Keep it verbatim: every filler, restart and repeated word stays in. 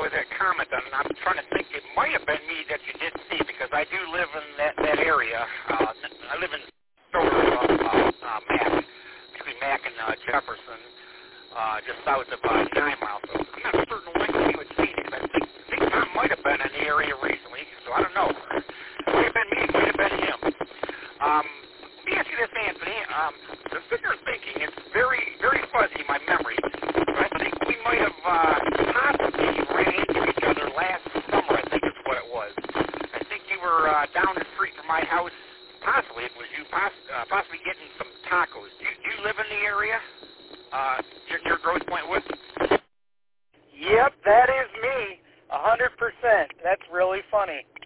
was that comment, and I'm trying to think. It might have been me that you did see because I do live in that that area. Uh, I live in sort of uh, uh, uh, Mac, between Mac and uh, Jefferson, uh, just south of uh, nine miles. So I'm not certain when you had seen it. I think, I think Tom might have been in the area recently, so I don't know. It might have been me. It might have been him. Um, let me ask you this, Anthony. Um, the figure thinking, it's very, very fuzzy, my memory. But I think we might have uh, possibly ran into each other last summer, I think is what it was. I think you were uh, down the street from my house. Possibly it was you poss- uh, possibly getting some tacos. Do you, do you live in the area? Uh, near, near Grosse Pointe Woods? Yep, that is me. A hundred percent. That's really funny.